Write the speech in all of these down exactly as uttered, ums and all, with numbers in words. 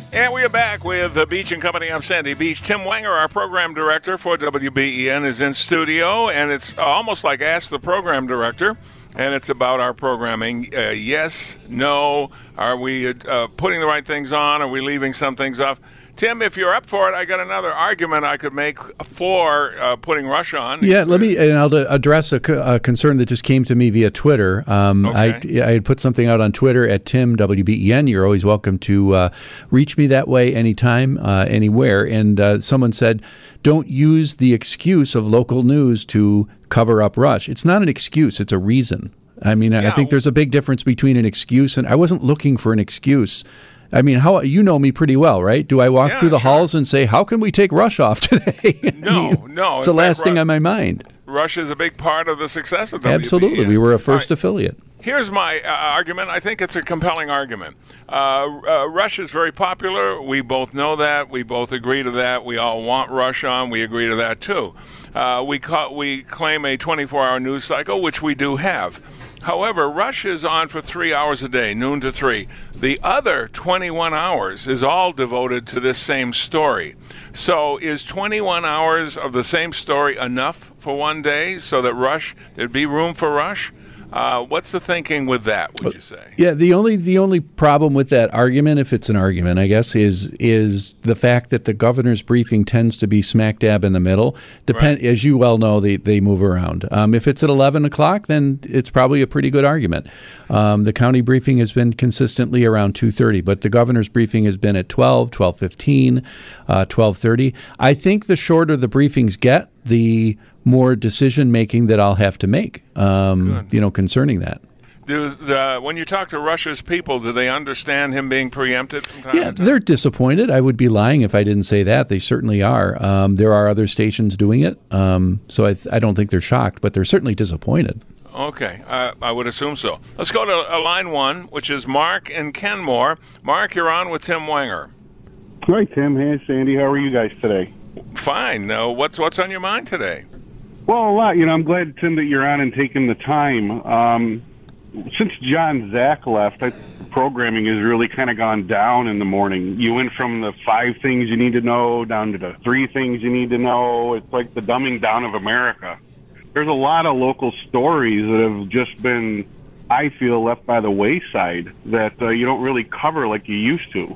And we are back with the Beach and Company. I'm Sandy Beach. Tim Wenger, our program director for W B E N, is in studio, and it's almost like Ask the Program Director, and it's about our programming. Uh, yes, no, are we uh, putting the right things on? Are we leaving some things off? Tim, if you're up for it, I got another argument I could make for uh, putting Rush on. Yeah, let me, and I'll address a, a concern that just came to me via Twitter. Um, okay. I, I had put something out on Twitter at Tim W B E N. You're always welcome to uh, reach me that way anytime, uh, anywhere. And uh, someone said, don't use the excuse of local news to cover up Rush. It's not an excuse, it's a reason. I mean, yeah. I think there's a big difference between an excuse and I wasn't looking for an excuse. I mean, how you know me pretty well, right? Do I walk yeah, through the sure. halls and say, how can we take Rush off today? No, I mean, no. It's the last thing on my mind. Rush is a big part of the success of W B E N. Absolutely. We were a first right. affiliate. Here's my uh, argument. I think it's a compelling argument. Uh, uh, Rush is very popular. We both know that. We both agree to that. We all want Rush on. We agree to that, too. Uh, we, ca- we claim a twenty-four hour news cycle, which we do have. However, Rush is on for three hours a day, noon to three. The other twenty-one hours is all devoted to this same story. So is twenty-one hours of the same story enough for one day so that Rush, there'd be room for Rush? Uh, what's the thinking with that, would you say? Yeah, the only the only problem with that argument, if it's an argument, I guess, is is the fact that the governor's briefing tends to be smack dab in the middle. Depend, right. As you well know, they, they move around. Um, if it's at eleven o'clock, then it's probably a pretty good argument. Um, the county briefing has been consistently around two thirty, but the governor's briefing has been at twelve, twelve fifteen, uh, twelve thirty. I think the shorter the briefings get, the more decision-making that I'll have to make, um, you know, concerning that. Do the, when you talk to Rush's people, do they understand him being preempted from time Yeah, to time? they're disappointed. I would be lying if I didn't say that. They certainly are. Um, there are other stations doing it, um, so I, th- I don't think they're shocked, but they're certainly disappointed. Okay, uh, I would assume so. Let's go to uh, line one, which is Mark in Kenmore. Mark, you're on with Tim Wenger. Hi, Tim. Hey, Sandy. How are you guys today? Fine. Uh, what's what's on your mind today? Well, a lot. You know, I'm glad, Tim, that you're on and taking the time. Um, since John Zach left, I, programming has really kind of gone down in the morning. You went from the five things you need to know down to the three things you need to know. It's like the dumbing down of America. There's a lot of local stories that have just been, I feel, left by the wayside that uh, you don't really cover like you used to.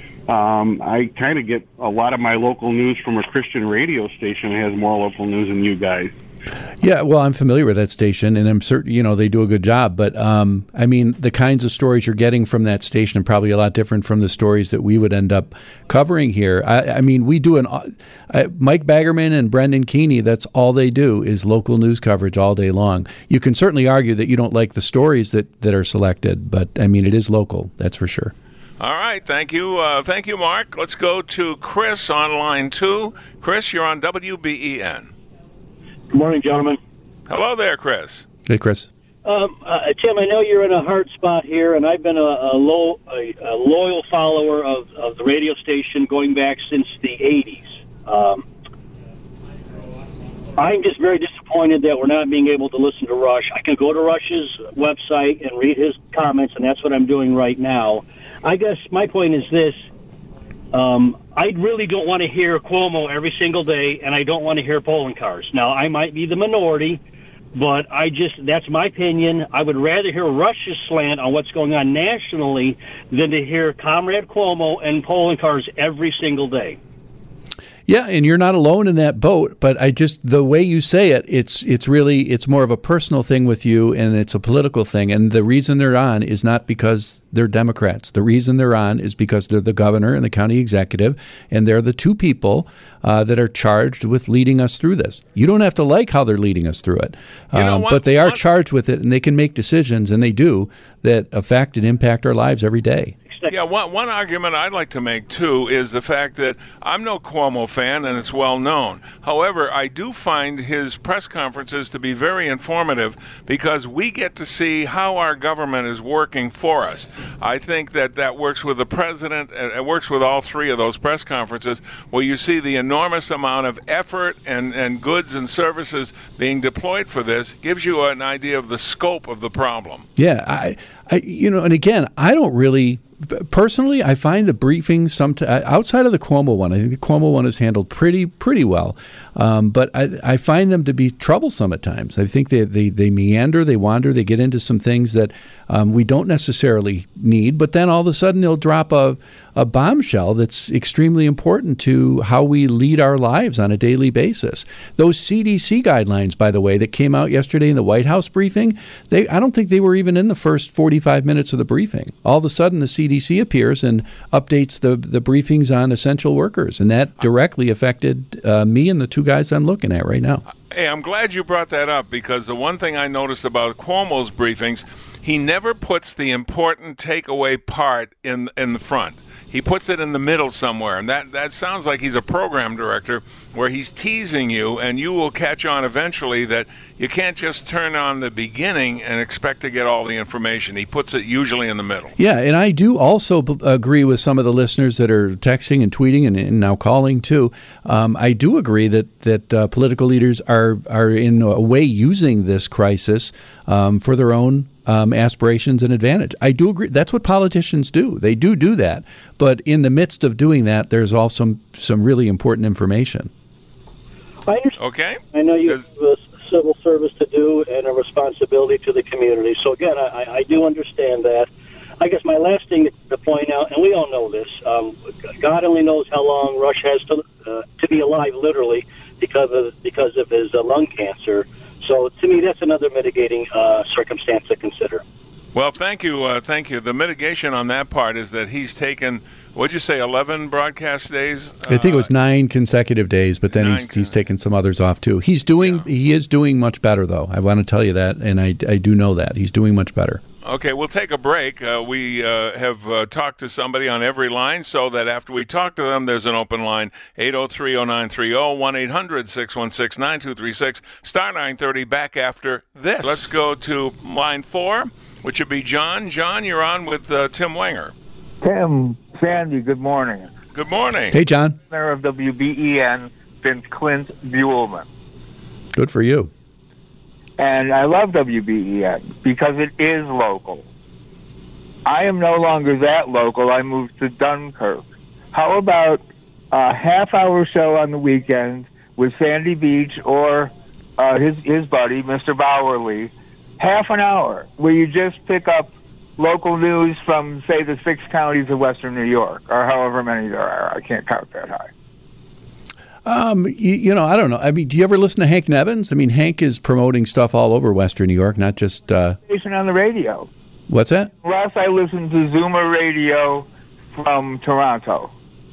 Um, I kind of get a lot of my local news from a Christian radio station that has more local news than you guys. Yeah, well, I'm familiar with that station, and I'm certain, you know, they do a good job. But, um, I mean, the kinds of stories you're getting from that station are probably a lot different from the stories that we would end up covering here. I, I mean, we do an uh, Mike Baggerman and Brendan Keeney, that's all they do is local news coverage all day long. You can certainly argue that you don't like the stories that, that are selected, but, I mean, it is local, that's for sure. All right, thank you. Uh, thank you, Mark. Let's go to Chris on line two. Chris, you're on W B E N. Good morning, gentlemen. Hello there, Chris. Hey, Chris. Um, uh, Tim, I know you're in a hard spot here, and I've been a, a, low, a, a loyal follower of, of the radio station going back since the eighties. Um, I'm just very disappointed that we're not being able to listen to Rush. I can go to Rush's website and read his comments, and that's what I'm doing right now. I guess my point is this. Um, I really don't want to hear Cuomo every single day, and I don't want to hear polling cars. Now, I might be the minority, but I just, that's my opinion. I would rather hear Rush's slant on what's going on nationally than to hear Comrade Cuomo and polling cars every single day. Yeah, and you're not alone in that boat, but I just, the way you say it, it's it's really, it's more of a personal thing with you, and it's a political thing, and the reason they're on is not because they're Democrats. The reason they're on is because they're the governor and the county executive, and they're the two people uh, that are charged with leading us through this. You don't have to like how they're leading us through it, you know, um, one, but they are one, charged with it, and they can make decisions, and they do, that affect and impact our lives every day. Yeah, one, one argument I'd like to make, too, is the fact that I'm no Cuomo fan, and it's well known. However, I do find his press conferences to be very informative because we get to see how our government is working for us. I think that that works with the president, and it works with all three of those press conferences, where you see the enormous amount of effort and, and goods and services being deployed for this, gives you an idea of the scope of the problem. Yeah, I I, you know, and again, I don't really. Personally, I find the briefings some outside of the Cuomo one. I think the Cuomo one is handled pretty pretty well, um, but I, I find them to be troublesome at times. I think they, they, they meander, they wander, they get into some things that um, we don't necessarily need. But then all of a sudden, they'll drop a a bombshell that's extremely important to how we lead our lives on a daily basis. Those C D C guidelines, by the way, that came out yesterday in the White House briefing, they I don't think they were even in the first forty-five minutes of the briefing. All of a sudden, the C D C appears and updates the, the briefings on essential workers, and that directly affected uh, me and the two guys I'm looking at right now. Hey, I'm glad you brought that up, because the one thing I noticed about Cuomo's briefings, he never puts the important takeaway part in in the front. He puts it in the middle somewhere, and that, that sounds like he's a program director where he's teasing you, and you will catch on eventually that you can't just turn on the beginning and expect to get all the information. He puts it usually in the middle. Yeah, and I do also b- agree with some of the listeners that are texting and tweeting and, and now calling too. Um, I do agree that that uh, political leaders are are in a way using this crisis um, for their own Um, aspirations and advantage. I do agree. That's what politicians do. They do do that. But in the midst of doing that, there's also some, some really important information. I understand. Okay. I know you have a civil service to do and a responsibility to the community. So, again, I, I do understand that. I guess my last thing to point out, and we all know this, um, God only knows how long Rush has to uh, to be alive, literally, because of, because of his uh, lung cancer. So, to me, that's another mitigating uh, circumstance to consider. Well, thank you. Uh, thank you. The mitigation on that part is that he's taken, what'd you say, eleven broadcast days? I think it was nine consecutive days, but then he's, he's taken some others off, too. He's doing, yeah. He is doing much better, though. I want to tell you that, and I, I do know that. He's doing much better. Okay, we'll take a break. Uh, we uh, have uh, talked to somebody on every line, so that after we talk to them, there's an open line, eight oh three oh nine three oh, one eight hundred six one six nine two three six, star nine thirty, back after this. Let's go to line four, which would be John. John, you're on with uh, Tim Wenger. Tim, Sandy, good morning. Good morning. Hey, John. Mayor of W B E N since Clint Buellman. Good for you. And I love W B E N because it is local. I am no longer that local. I moved to Dunkirk. How about a half-hour show on the weekend with Sandy Beach or uh, his his buddy, Mister Bowerly? Half an hour where you just pick up local news from, say, the six counties of Western New York, or however many there are. I can't count that high. Um, you, you know, I don't know. I mean, do you ever listen to Hank Nevins? I mean, Hank is promoting stuff all over Western New York, not just uh, station on the radio. What's that? Last I listened to Zoomer Radio from Toronto.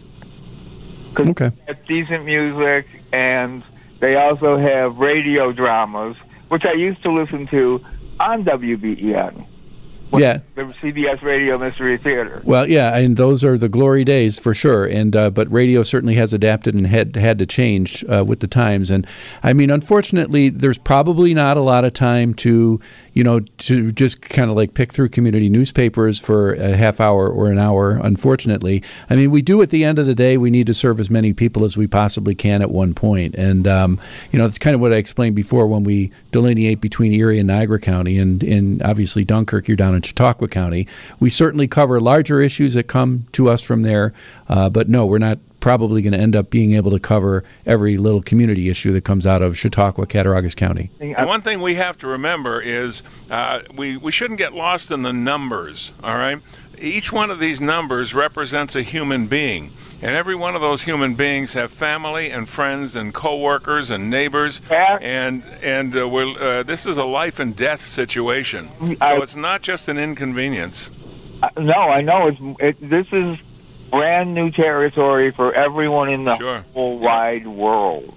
Okay. They have decent music, and they also have radio dramas, which I used to listen to on W B E N. Yeah, the C B S Radio Mystery Theater. Well, yeah, and those are the glory days for sure. And uh, but radio certainly has adapted and had had to change uh, with the times. And I mean, unfortunately, there's probably not a lot of time to, you know, to just kind of like pick through community newspapers for a half hour or an hour. Unfortunately, I mean, we do at the end of the day. We need to serve as many people as we possibly can at one point. And um, you know, that's kind of what I explained before when we delineate between Erie and Niagara County, and and obviously Dunkirk, you're down in Chautauqua County. We certainly cover larger issues that come to us from there, uh, but no, we're not probably going to end up being able to cover every little community issue that comes out of Chautauqua, Cattaraugus County. And one thing we have to remember is uh, we, we shouldn't get lost in the numbers, all right? Each one of these numbers represents a human being. And every one of those human beings have family and friends and coworkers and neighbors, and and uh, we're, uh, this is a life and death situation. So I, it's not just an inconvenience. Uh, no, I know it's it, this is brand new territory for everyone in the sure. whole yeah. wide world.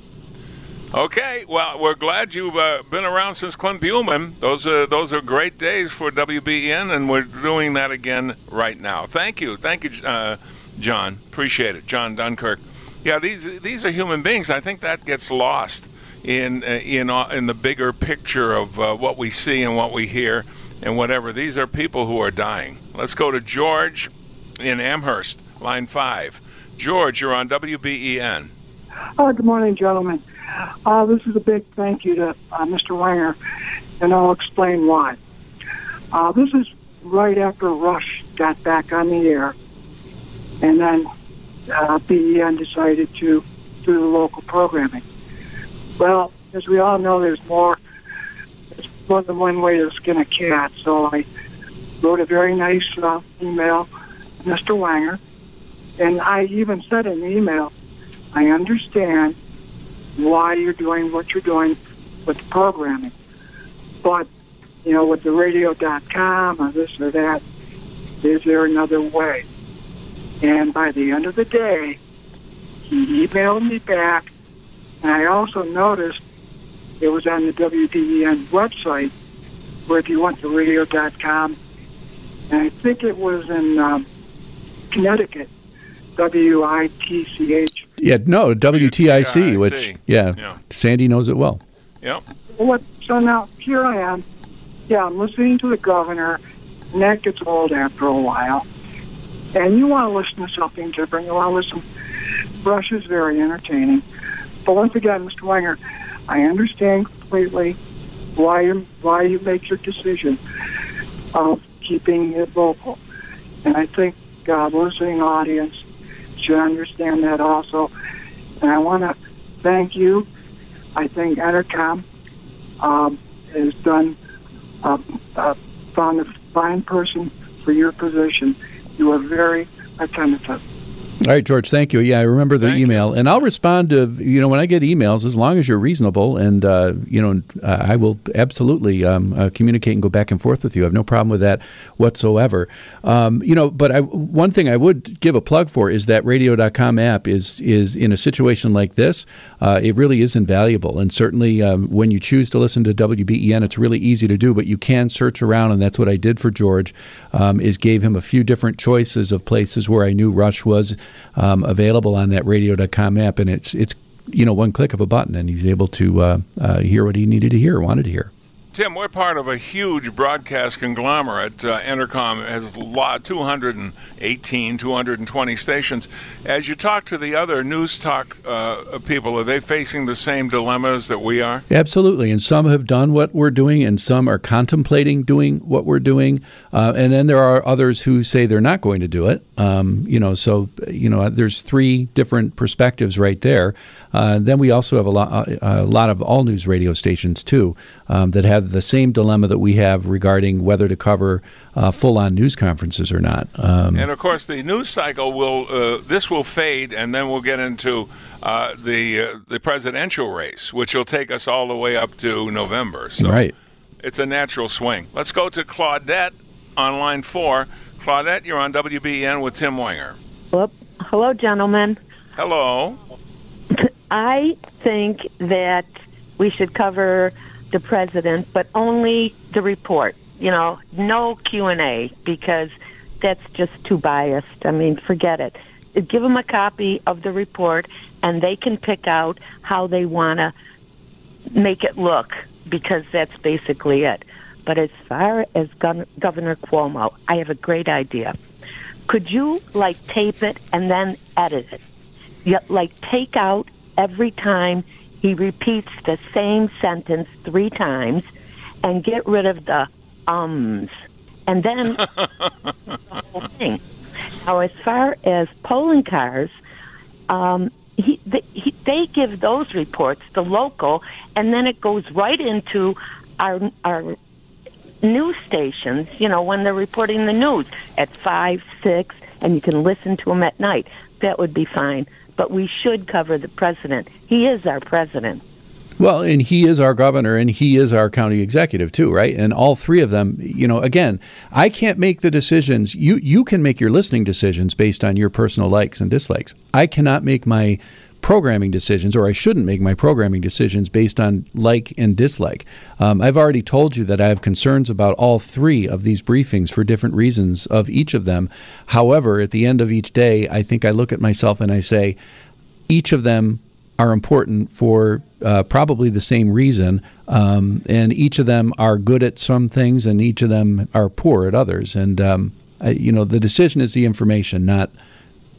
Okay, well, we're glad you've uh, been around since Clint Buellman. Those are those are great days for W B E N, and we're doing that again right now. Thank you, thank you. Uh, John, appreciate it. John Dunkirk. Yeah, these these are human beings. I think that gets lost in uh, in uh, in the bigger picture of uh, what we see and what we hear and whatever. These are people who are dying. Let's go to George in Amherst, line five. George, you're on W B E N. Oh, good morning, gentlemen. Uh, this is a big thank you to uh, Mister Wenger, and I'll explain why. Uh, this is right after Rush got back on the air, and then uh, B E N decided to do the local programming. Well, as we all know, there's more, there's more than one way to skin a cat, so I wrote a very nice uh, email to Mister Wanger, and I even said in the email, I understand why you're doing what you're doing with the programming, but, you know, with the radio dot com or this or that, is there another way? And by the end of the day, he emailed me back, and I also noticed it was on the W B E N website, where if you went to radio dot com, and I think it was in um, Connecticut, W I T C H. Yeah, no, W T I C, which, yeah, yeah, Sandy knows it well. Yep. What, so now, here I am. Yeah, I'm listening to the governor, and that gets old after a while. And you want to listen to something different. You want to listen. Rush is very entertaining. But once again, Mister Wanger, I understand completely why you why you make your decision of keeping it local. And I think uh, the listening audience should understand that also. And I want to thank you. I think Entercom um, has done uh, uh, found a fine person for your position. You are very attentive. All right, George, thank you. Yeah, I remember the thank email. You. And I'll respond to, you know, when I get emails, as long as you're reasonable, and, uh, you know, uh, I will absolutely um, uh, communicate and go back and forth with you. I have no problem with that whatsoever. Um, you know, but I, one thing I would give a plug for is that radio dot com app is, is in a situation like this, uh, it really is invaluable. And certainly um, when you choose to listen to W B E N, it's really easy to do, but you can search around, and that's what I did for George, um, is gave him a few different choices of places where I knew Rush was Um, available on that radio dot com app, and it's it's you know one click of a button, and he's able to uh, uh, hear what he needed to hear, wanted to hear. Tim, we're part of a huge broadcast conglomerate. Uh, Entercom has a lot, two hundred eighteen, two hundred twenty stations. As you talk to the other news talk uh, people, are they facing the same dilemmas that we are? Absolutely, and some have done what we're doing, and some are contemplating doing what we're doing, uh, and then there are others who say they're not going to do it. Um, you know, so you know, there's three different perspectives right there. Uh, then we also have a lot, a lot of all news radio stations too um, that have the same dilemma that we have regarding whether to cover uh, full-on news conferences or not. Um, and of course, the news cycle will uh, this will fade, and then we'll get into uh, the uh, the presidential race, which will take us all the way up to November. So right. It's a natural swing. Let's go to Claudette on line four. Claudette, you're on W B E N with Tim Wanger. Hello, hello, gentlemen. Hello. I think that we should cover the president, but only the report. You know, no Q and A, because that's just too biased. I mean, forget it. Give them a copy of the report, and they can pick out how they want to make it look, because that's basically it. But as far as Gun- Governor Cuomo, I have a great idea. Could you, like, tape it and then edit it? You, like, take out every time he repeats the same sentence three times, and get rid of the ums, and then the whole thing. Now, as far as polling cars, um, he, they, he, they give those reports, the local, and then it goes right into our our news stations, you know, when they're reporting the news at five, six, and you can listen to them at night. That would be fine. But we should cover the president. He is our president. Well, and he is our governor, and he is our county executive too, right? And all three of them, you know, again, I can't make the decisions. You you can make your listening decisions based on your personal likes and dislikes. I cannot make my programming decisions, or I shouldn't make my programming decisions based on like and dislike. Um, I've already told you that I have concerns about all three of these briefings for different reasons of each of them. However, at the end of each day, I think I look at myself and I say, each of them are important for uh, probably the same reason, um, and each of them are good at some things, and each of them are poor at others. And um, I, you know, the decision is the information, not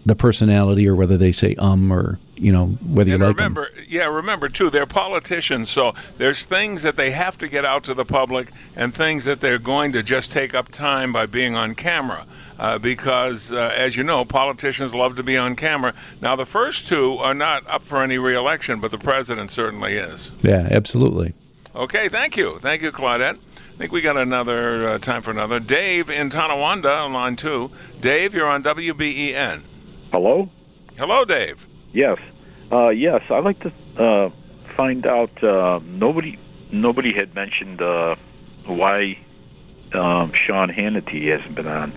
the personality or whether they say um or, you know, whether and you like remember, them. Yeah, remember, too, they're politicians, so there's things that they have to get out to the public and things that they're going to just take up time by being on camera. Uh, because, uh, as you know, politicians love to be on camera. Now, the first two are not up for any re-election, but the president certainly is. Yeah, absolutely. Okay, thank you. Thank you, Claudette. I think we got another uh, time for another. Dave in Tonawanda on line two. Dave, you're on W B E N. Hello? Hello, Dave. Yes. Uh, yes, I'd like to uh, find out, uh, nobody nobody had mentioned uh, why um, Sean Hannity hasn't been on.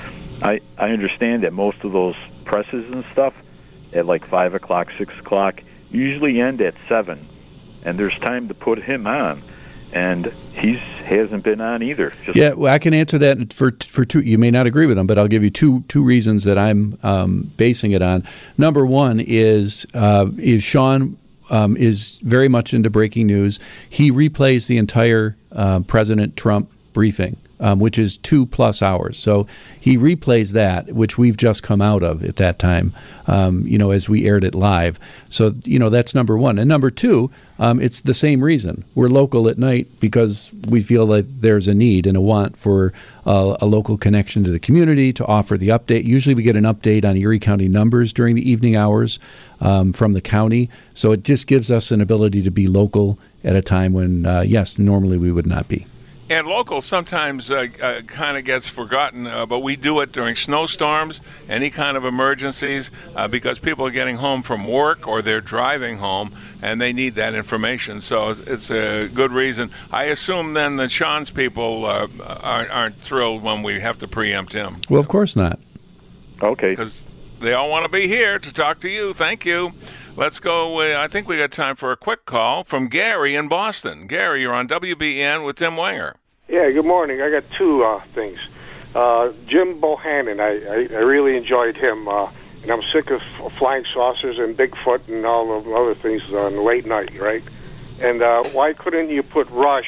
I, I understand that most of those presses and stuff at like five o'clock, six o'clock usually end at seven, and there's time to put him on, and he's hasn't been on either. Just yeah, well, I can answer that for for two. You may not agree with them, but I'll give you two two reasons that I'm um, basing it on. Number one is uh, is Sean um, is very much into breaking news. He replays the entire uh, President Trump briefing, um, which is two plus hours. So he replays that, which we've just come out of at that time, um, you know, as we aired it live. So, you know, that's number one. And number two, um, it's the same reason. We're local at night because we feel like there's a need and a want for uh, a local connection to the community to offer the update. Usually we get an update on Erie County numbers during the evening hours um, from the county. So it just gives us an ability to be local at a time when, uh, yes, normally we would not be. And local sometimes uh, uh, kind of gets forgotten, uh, but we do it during snowstorms, any kind of emergencies, uh, because people are getting home from work or they're driving home, and they need that information. So it's, it's a good reason. I assume then that Sean's people uh, aren't, aren't thrilled when we have to preempt him. Well, of course not. Okay. Because they all want to be here to talk to you. Thank you. Let's go. Uh, I think we got time for a quick call from Gary in Boston. Gary, you're on W B E N with Tim Wenger. Yeah, good morning. I got two uh, things. Uh, Jim Bohannon, I, I, I really enjoyed him, uh, and I'm sick of flying saucers and Bigfoot and all the other things on late night, right? And uh, why couldn't you put Rush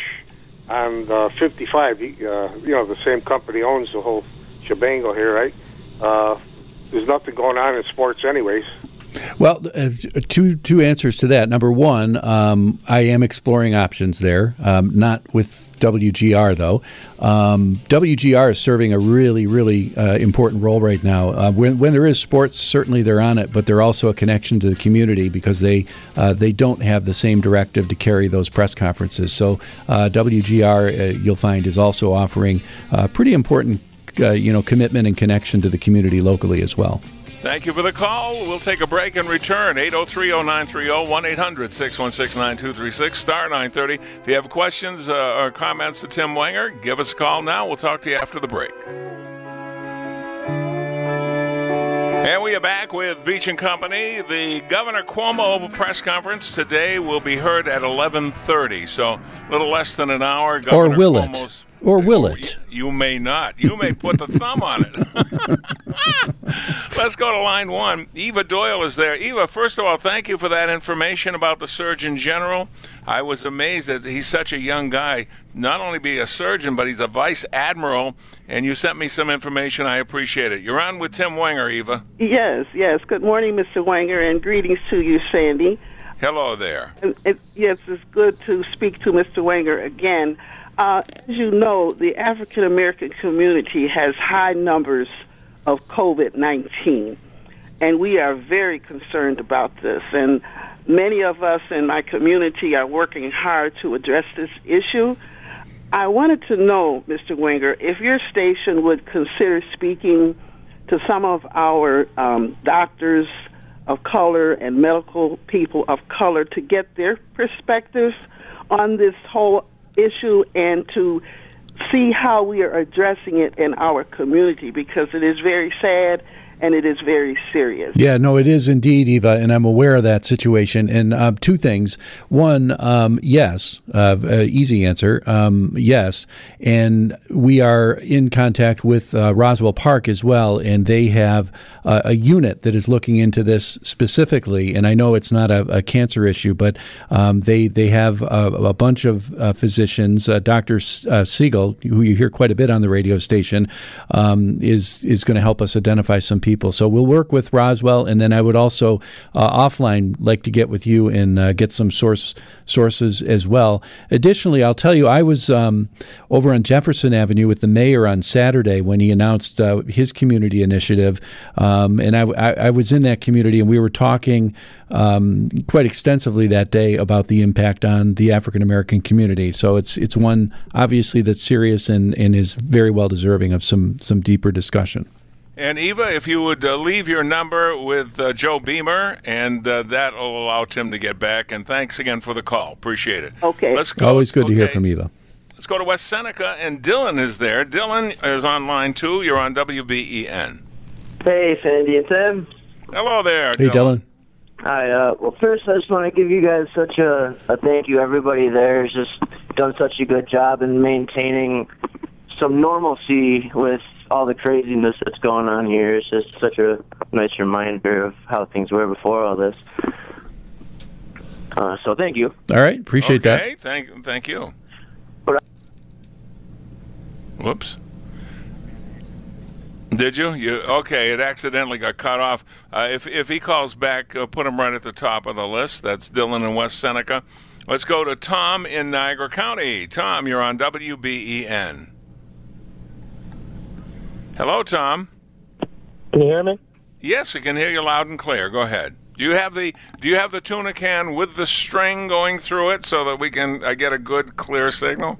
on uh, fifty-five? He, uh, you know, the same company owns the whole shebango here, right? Uh, there's nothing going on in sports anyways. Well, uh, two two answers to that. Number one, um, I am exploring options there, um, not with W G R, though. Um, W G R is serving a really, really uh, important role right now. Uh, when, when there is sports, certainly they're on it, but they're also a connection to the community because they uh, they don't have the same directive to carry those press conferences. So uh, W G R, uh, you'll find, is also offering uh, pretty important uh, you know, commitment and connection to the community locally as well. Thank you for the call. We'll take a break and return. eight oh three oh nine three oh, one eight hundred six one six nine two three six, star nine thirty. If you have questions uh, or comments to Tim Wenger, give us a call now. We'll talk to you after the break. And we are back with Beach and Company. The Governor Cuomo press conference today will be heard at eleven thirty, so a little less than an hour. Governor or will Cuomo's, it? Or will it? You, you may not. You may put the thumb on it. Let's go to line one. Eva Doyle is there. Eva, first of all, thank you for that information about the Surgeon General. I was amazed that he's such a young guy. Not only be a surgeon, but he's a vice admiral, and you sent me some information. I appreciate it. You're on with Tim Wenger, Eva. Yes, yes. Good morning, Mister Wenger, and greetings to you, Sandy. Hello there. And it, yes, it's good to speak to Mister Wenger again. Uh, as you know, the African-American community has high numbers of COVID nineteen, and we are very concerned about this. And many of us in my community are working hard to address this issue. I wanted to know, Mister Wenger, if your station would consider speaking to some of our um, doctors of color and medical people of color to get their perspectives on this whole issue and to see how we are addressing it in our community, because it is very sad and it is very serious. Yeah, no, it is indeed, Eva, and I'm aware of that situation. And uh, two things. One, um, yes, uh, uh, easy answer, um, yes. And we are in contact with uh, Roswell Park as well, and they have uh, a unit that is looking into this specifically. And I know it's not a, a cancer issue, but um, they, they have a, a bunch of uh, physicians. Uh, Doctor Uh, Siegel, who you hear quite a bit on the radio station, um, is, is going to help us identify some people. So we'll work with Roswell, and then I would also uh, offline like to get with you and uh, get some source sources as well. Additionally, I'll tell you, I was um, over on Jefferson Avenue with the mayor on Saturday when he announced uh, his community initiative, um, and I, I, I was in that community, and we were talking um, quite extensively that day about the impact on the African American community. So it's it's one obviously that's serious and, and is very well deserving of some some deeper discussion. And Eva, if you would uh, leave your number with uh, Joe Beamer, and uh, that will allow Tim to get back. And thanks again for the call. Appreciate it. Okay. Let's go. Always good okay. to hear from Eva. Let's go to West Seneca, and Dylan is there. Dylan is on line two. You're on W B E N. Hey, Sandy and Tim. Hello there, Hey, Dylan. Dylan. Hi. Uh, well, first, I just want to give you guys such a, a thank you. Everybody there has just done such a good job in maintaining some normalcy with all the craziness that's going on here. It's just such a nice reminder of how things were before all this. Uh, so thank you. All right, appreciate okay, that. thank, thank you. But Whoops. Did you? You okay? It accidentally got cut off. Uh, if if he calls back, uh, put him right at the top of the list. That's Dylan in West Seneca. Let's go to Tom in Niagara County. Tom, you're on W B E N. Hello, Tom. Can you hear me? Yes, we can hear you loud and clear. Go ahead. Do you have the Do you have the tuna can with the string going through it so that we can uh, get a good, clear signal?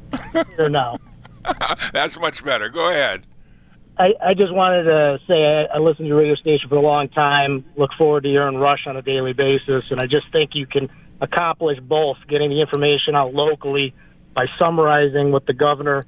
Or no? That's much better. Go ahead. I, I just wanted to say I, I listened to your radio station for a long time. Look forward to hearing Rush on a daily basis, and I just think you can accomplish both: getting the information out locally by summarizing what the governor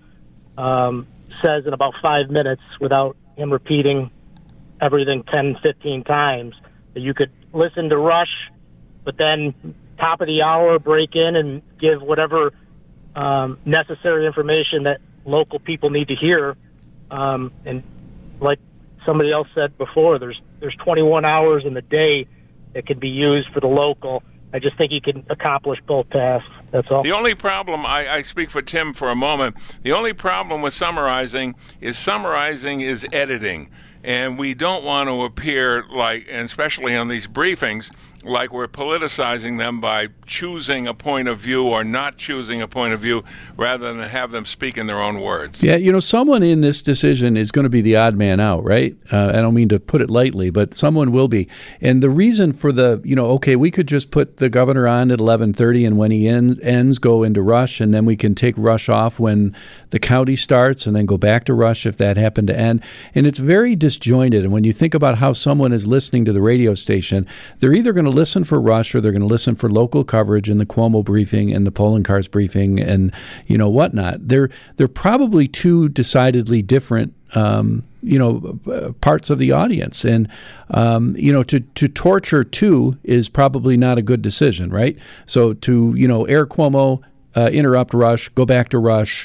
um, says in about five minutes without him repeating everything ten, fifteen times. You could listen to Rush, but then top of the hour break in and give whatever um, necessary information that local people need to hear. Um, and like somebody else said before, there's there's twenty-one hours in the day that can be used for the local. I just think you can accomplish both tasks. That's all. The only problem, I, I speak for Tim for a moment, the only problem with summarizing is summarizing is editing. And we don't want to appear like, and especially on these briefings, like we're politicizing them by choosing a point of view or not choosing a point of view rather than have them speak in their own words. Yeah, you know, someone in this decision is going to be the odd man out, right? Uh, I don't mean to put it lightly, but someone will be. And the reason for the, you know, okay, we could just put the governor on at eleven thirty, and when he ends, ends go into Rush, and then we can take Rush off when the county starts and then go back to Rush if that happened to end. And it's very disjointed. And when you think about how someone is listening to the radio station, they're either going to listen for Rush or they're going to listen for local coverage in the Cuomo briefing and the polling cars briefing and, you know, whatnot. They're, they're probably two decidedly different Um, you know, uh, parts of the audience. And, um, you know, to, to torture two is probably not a good decision, right? So to, you know, air Cuomo, uh, interrupt Rush, go back to Rush,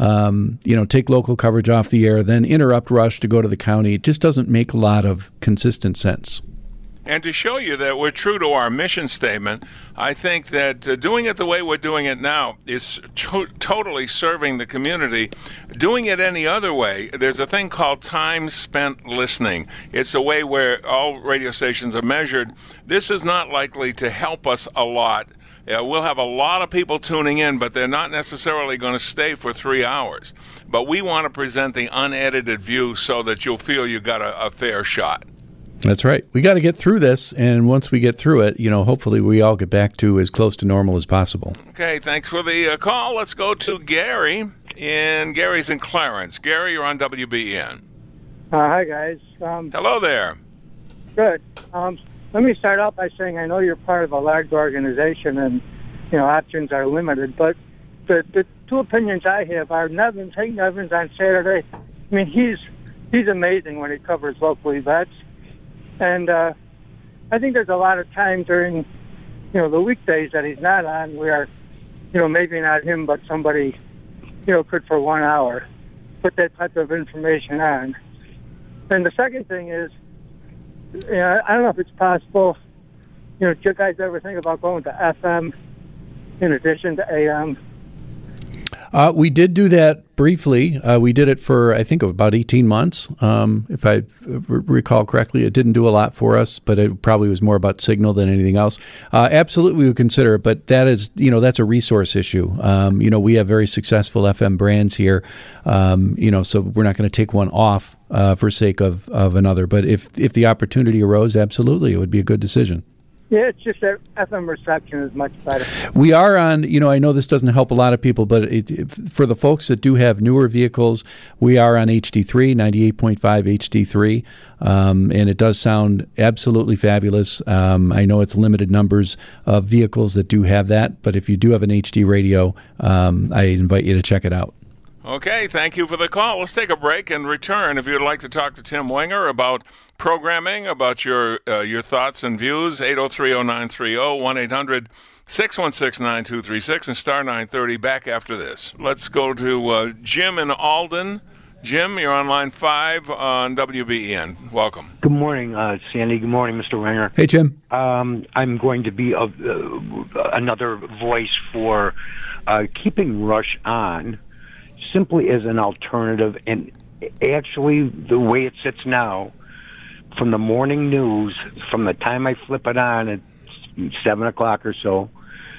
um, you know, take local coverage off the air, then interrupt Rush to go to the county, it just doesn't make a lot of consistent sense. And to show you that we're true to our mission statement, I think that uh, doing it the way we're doing it now is to- totally serving the community. Doing it any other way, there's a thing called time spent listening. It's a way where all radio stations are measured. This is not likely to help us a lot. Uh, we'll have a lot of people tuning in, but they're not necessarily going to stay for three hours. But we want to present the unedited view so that you'll feel you got a, a fair shot. That's right. We got to get through this, and once we get through it, you know, hopefully we all get back to as close to normal as possible. Okay, thanks for the uh, call. Let's go to Gary. In Gary's in Clarence. Gary, you're on W B E N. Uh, hi, guys. Um, Hello there. Good. Um, let me start out by saying I know you're part of a large organization, and you know options are limited. But the the two opinions I have are Nevins. Hank Nevins on Saturday. I mean, he's he's amazing when he covers local events. And uh, I think there's a lot of time during, you know, the weekdays that he's not on where, you know, maybe not him, but somebody, you know, could for one hour put that type of information on. And the second thing is, you know, I don't know if it's possible, you know, do you guys ever think about going to F M in addition to A M? Uh, we did do that briefly. Uh, we did it for, I think, about eighteen months. Um, if I r- recall correctly, it didn't do a lot for us, but it probably was more about signal than anything else. Uh, absolutely, we would consider it, but that is, you know, that's a resource issue. Um, you know, we have very successful F M brands here, um, you know, so we're not going to take one off uh, for sake of, of another. But if, if the opportunity arose, absolutely, it would be a good decision. Yeah, it's just that F M reception is much better. We are on, you know, I know this doesn't help a lot of people, but it, it, for the folks that do have newer vehicles, we are on H D three, ninety-eight point five H D three, um, and it does sound absolutely fabulous. Um, I know it's limited numbers of vehicles that do have that, but if you do have an H D radio, um, I invite you to check it out. Okay, thank you for the call. Let's take a break and return. If you'd like to talk to Tim Wenger about programming, about your uh, your thoughts and views, eight oh three oh nine three oh, one eight hundred six one six nine two three six, and star nine thirty. Back after this. Let's go to uh, Jim in Alden. Jim, you're on line five on W B E N. Welcome. Good morning, uh, Sandy. Good morning, Mister Wenger. Hey, Jim. Um, I'm going to be a, uh, another voice for uh, keeping Rush on simply as an alternative. And actually, the way it sits now, from the morning news, from the time I flip it on at seven o'clock or so,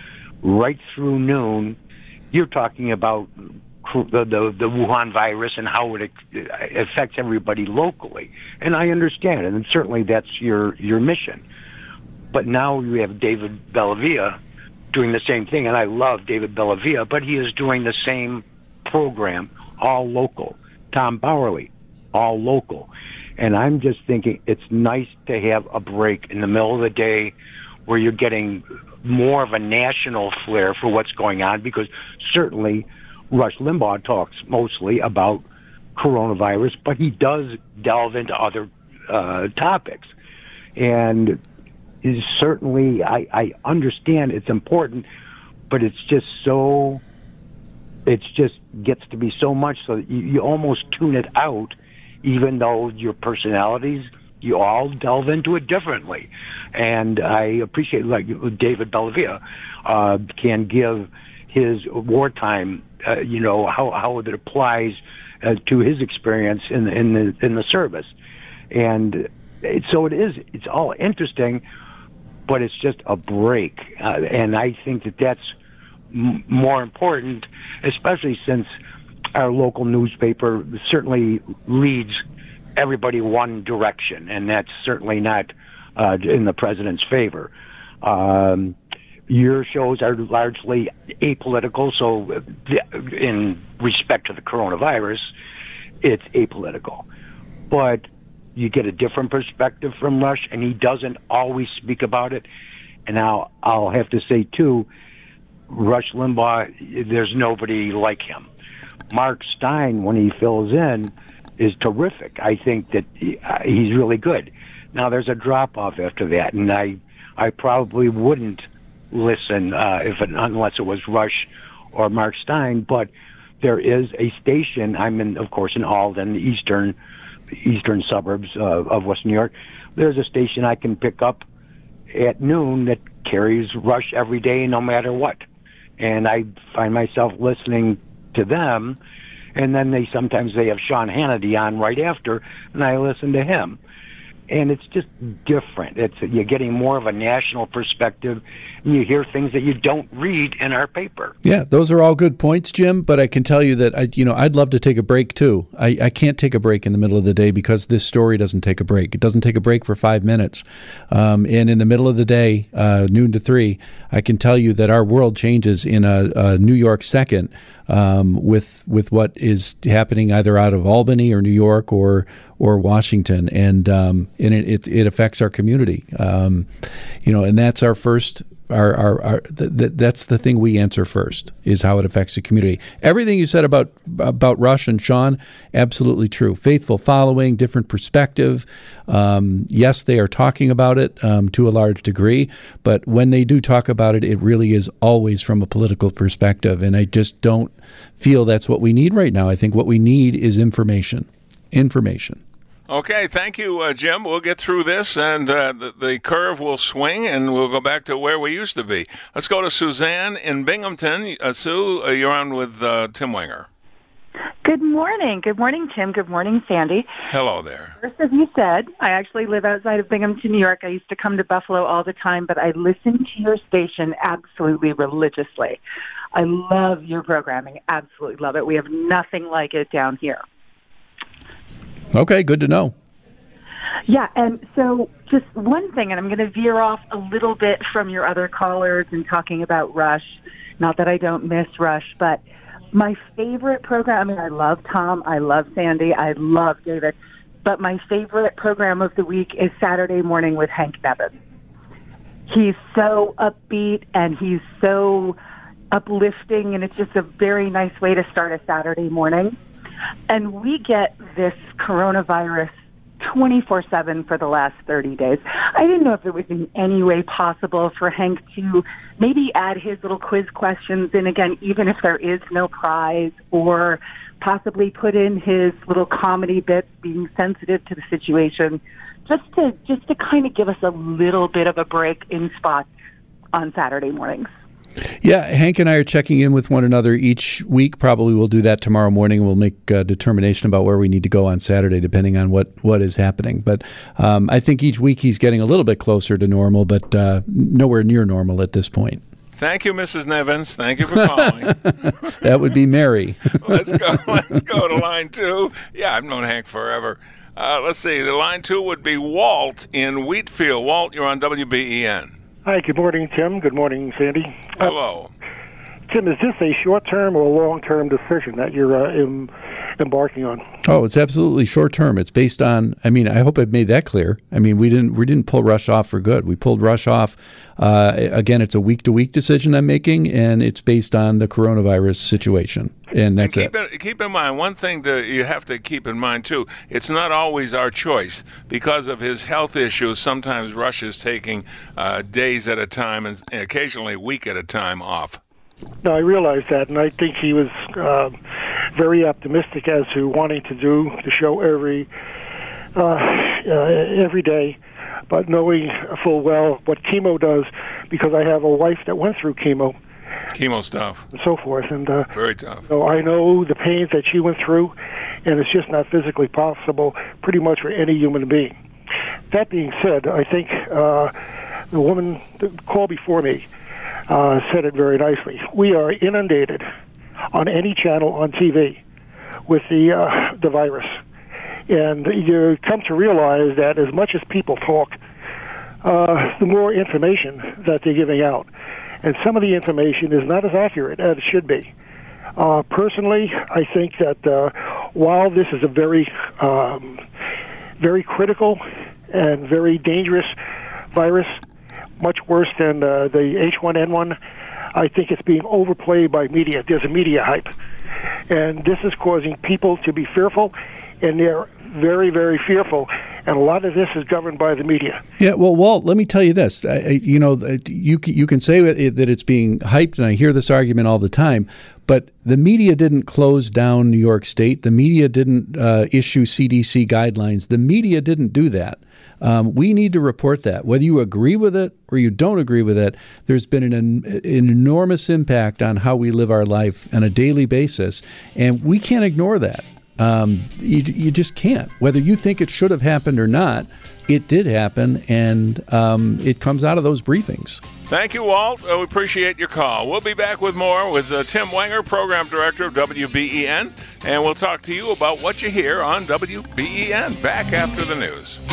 right through noon, you're talking about the, the, the Wuhan virus and how it affects everybody locally. And I understand it, and certainly that's your, your mission. But now you have David Bellavia doing the same thing, and I love David Bellavia, but he is doing the same program, all local. Tom Bowerly, all local. And I'm just thinking it's nice to have a break in the middle of the day where you're getting more of a national flair for what's going on, because certainly Rush Limbaugh talks mostly about coronavirus, but he does delve into other uh, topics. And is certainly, I, I understand it's important, but it's just so... It just gets to be so much so that you, you almost tune it out, even though your personalities, you all delve into it differently. And I appreciate, like David Bellavia uh, can give his wartime, uh, you know, how, how it applies uh, to his experience in the, in the in the service. And it, so it is, it's all interesting, but it's just a break. Uh, and I think that that's m- more important, especially since our local newspaper certainly leads everybody one direction, and that's certainly not uh, in the president's favor. Um, your shows are largely apolitical, so in respect to the coronavirus, it's apolitical. But you get a different perspective from Rush, and he doesn't always speak about it. And now I'll have to say, too, Rush Limbaugh, there's nobody like him. Mark Stein, when he fills in, is terrific. I think that he, uh, he's really good. Now, there's a drop-off after that, and I I probably wouldn't listen uh, if it, unless it was Rush or Mark Stein, but there is a station. I'm in, of course, in Alden, the eastern eastern suburbs uh, of West New York. There's a station I can pick up at noon that carries Rush every day, no matter what. And I find myself listening to them, and then they sometimes they have Sean Hannity on right after, and I listen to him. And it's just different. It's you're getting more of a national perspective, and you hear things that you don't read in our paper. Yeah, those are all good points, Jim. But I can tell you that I, you know, I'd love to take a break too. I, I can't take a break in the middle of the day because this story doesn't take a break. It doesn't take a break for five minutes. Um, and in the middle of the day, uh, noon to three, I can tell you that our world changes in a, a New York second. Um, with with what is happening either out of Albany or New York or or Washington, and um, and it, it it affects our community, um, you know, and that's our first. Our, our, our th- th- that's the thing we answer first, is how it affects the community. Everything you said about about Rush and Sean, absolutely true. Faithful following, different perspective. Um, yes, they are talking about it um, to a large degree, but when they do talk about it, it really is always from a political perspective, and I just don't feel that's what we need right now. I think what we need is information. Information. Okay, thank you, uh, Jim. We'll get through this, and uh, the, the curve will swing, and we'll go back to where we used to be. Let's go to Suzanne in Binghamton. Uh, Sue, uh, you're on with uh, Tim Wenger. Good morning. Good morning, Tim. Good morning, Sandy. Hello there. First, as you said, I actually live outside of Binghamton, New York. I used to come to Buffalo all the time, but I listen to your station absolutely religiously. I love your programming. Absolutely love it. We have nothing like it down here. Okay, good to know. Yeah, and so just one thing, and I'm going to veer off a little bit from your other callers and talking about Rush. Not that I don't miss Rush, but my favorite program, I mean, I love Tom, I love Sandy, I love David, but my favorite program of the week is Saturday Morning with Hank Nevin. He's so upbeat and he's so uplifting, and it's just a very nice way to start a Saturday morning. And we get this coronavirus twenty-four seven for the last thirty days. I didn't know if it was in any way possible for Hank to maybe add his little quiz questions in again, even if there is no prize, or possibly put in his little comedy bits, being sensitive to the situation, just to just to kind of give us a little bit of a break in spots on Saturday mornings. Yeah, Hank and I are checking in with one another each week. Probably we'll do that tomorrow morning. We'll make a determination about where we need to go on Saturday, depending on what, what is happening. But um, I think each week he's getting a little bit closer to normal, but uh, nowhere near normal at this point. Thank you, Missus Nevins. Thank you for calling. That would be Mary. Let's go. Let's go to line two. Yeah, I've known Hank forever. Uh, let's see. The line two would be Walt in Wheatfield. Walt, you're on W B E N. Hi, good morning, Tim. Good morning, Sandy. Hello. Uh, Tim, is this a short-term or long-term decision that you're uh, em- embarking on? Oh, it's absolutely short-term. It's based on, I mean, I hope I've made that clear. I mean, we didn't we didn't pull Rush off for good. We pulled Rush off. Uh, again, it's a week-to-week decision I'm making, and it's based on the coronavirus situation. And that's and keep it. In, keep in mind, one thing to, you have to keep in mind, too, it's not always our choice. Because of his health issues, sometimes Rush is taking uh, days at a time and occasionally a week at a time off. No, I realize that, and I think he was uh, very optimistic as to wanting to do the show every uh, uh, every day, but knowing full well what chemo does, because I have a wife that went through chemo. Chemo stuff. And so forth. And uh, very tough. So I know the pains that she went through, and it's just not physically possible pretty much for any human being. That being said, I think uh, the woman that called before me uh, said it very nicely. We are inundated on any channel on T V with the uh, the virus. And you come to realize that as much as people talk, uh, the more information that they're giving out. And some of the information is not as accurate as it should be. Uh, personally, I think that uh, while this is a very, um, very critical and very dangerous virus, much worse than uh, the H one N one, I think it's being overplayed by media. There's a media hype. And this is causing people to be fearful, and they're very, very fearful. And a lot of this is governed by the media. Yeah, well, Walt, let me tell you this. I, I, you know, you you can say that it's being hyped, and I hear this argument all the time, but the media didn't close down New York State. The media didn't uh, issue C D C guidelines. The media didn't do that. Um, we need to report that. Whether you agree with it or you don't agree with it, there's been an, an enormous impact on how we live our life on a daily basis, and we can't ignore that. Um, you, you just can't. Whether you think it should have happened or not, it did happen, and um, it comes out of those briefings. Thank you, Walt. Uh, we appreciate your call. We'll be back with more with uh, Tim Wenger, Program Director of W B E N, and we'll talk to you about what you hear on W B E N. Back after the news.